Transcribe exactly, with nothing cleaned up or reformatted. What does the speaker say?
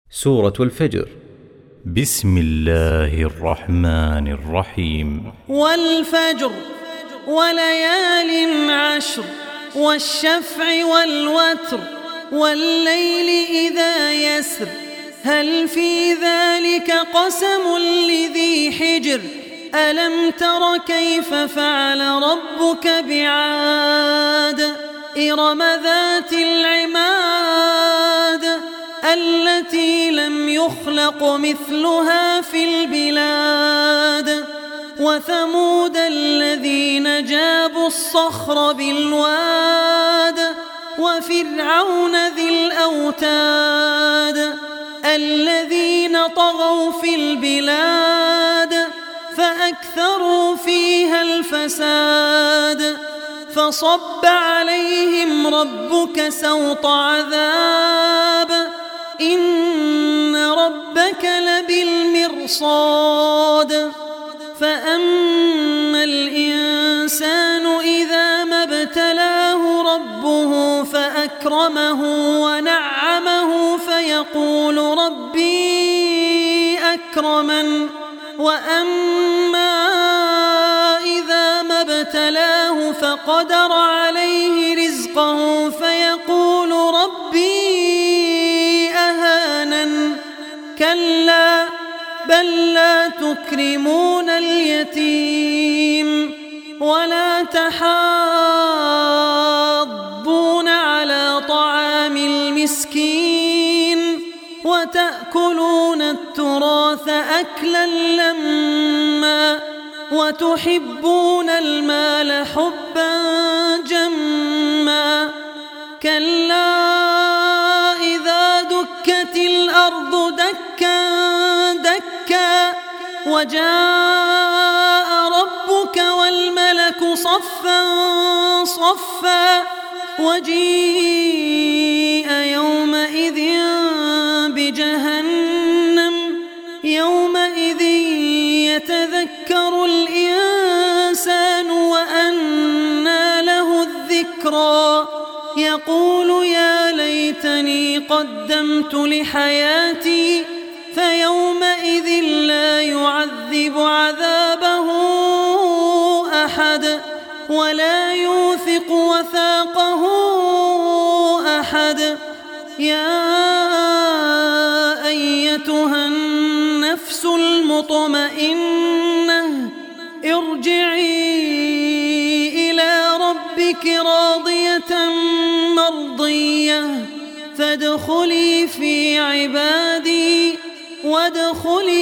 سورة الفجر. بسم الله الرحمن الرحيم. والفجر وليال عشر والشفع والوتر والليل إذا يسر هل في ذلك قسم لذي حجر ألم تر كيف فعل ربك بعاد إرم ذات العماد التي لم يخلق مثلها في البلاد وثمود الذين جابوا الصخر بالواد وفرعون ذي الأوتاد الذين طغوا في البلاد فأكثروا فيها الفساد فصب عليهم ربك سوط عذاب إن ربك لبالمرصاد فأما الإنسان إذا ما ابتلاه ربه فأكرمه ونعمه فيقول ربي أكرمن وأما إذا ما ابتلاه فقدر عليه رزقه فيقول ربي أهانن كلا بل لا تكرمون اليتيم ولا تحاضون على طعام المسكين وتأكلون التراث أكلا لما وتحبون المال حبا جما كلا إذا دكت الأرض دكا دكا وجاء ربك والملك صفا صفا وجيء يومئذ بجهنم يومئذ يتذكر الإنسان وأنى له الذكرى يقول يا ليتني قدمت لحياتي فيومئذ لا يعذب عذابه أحد ولا يوثق وثاقه أحد يا أيتها النفس المطمئنة ارجعي إلى ربك راضية مرضية فادخلي في عبادي وادخلي